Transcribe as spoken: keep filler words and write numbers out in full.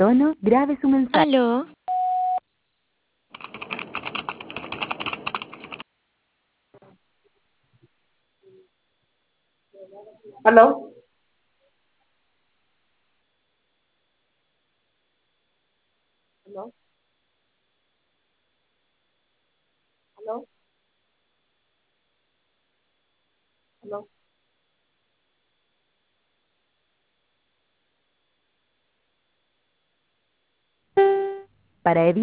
tono, grabe su mensaje. Aló, ¿Aló? ¿Aló? ¿Aló? ¿Aló? Para evitar